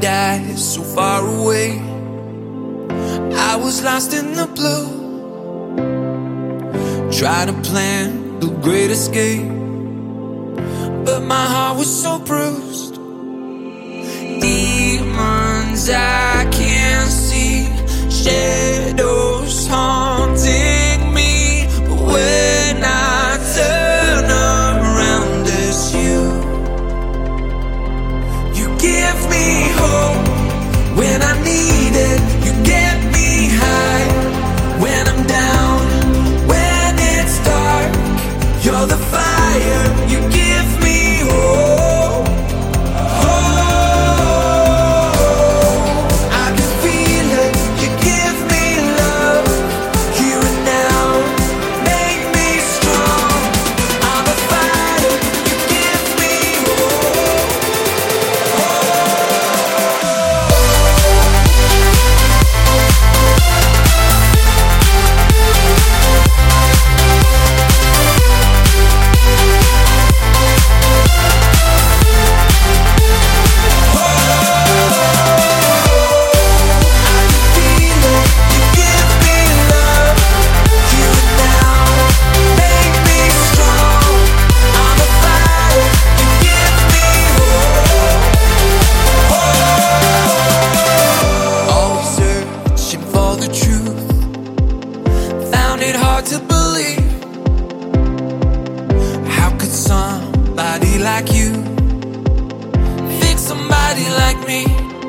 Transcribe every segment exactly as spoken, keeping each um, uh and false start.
paradise so far away. I was lost in the blue, trying to plan the great escape, but my heart was so bruised. Demons I can't see, shadows haunting me, but when I turn around, it's you. You give me hope when I need it. You get me high when I'm down, when it's dark. You're the fire, you give me hope. Oh, I can feel it, you give me love. Here and now, make me strong. I'm a fighter, you give me hope. To believe, how could somebody like you fix somebody like me?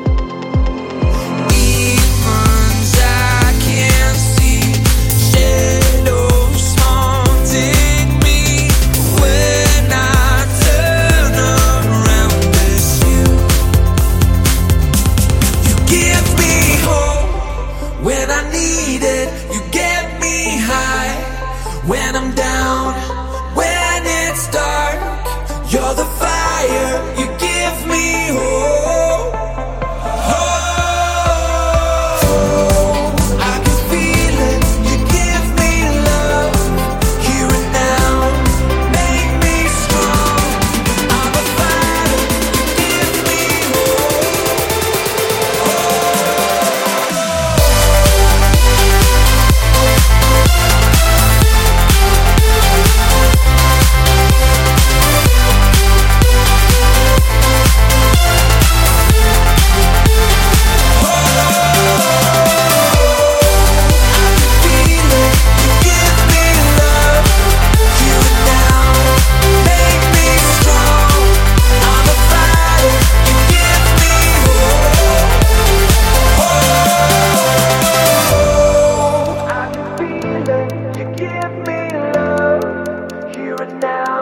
Demons I can't see, shadows haunting me. When I turn around, it's you. You give me hope when I need it. You get me high when I'm down, when it's dark. You're the fire, you give me hope. Oh, I can feel it, you give me love. Here and now, make me strong. I'm a fighter, you give me now.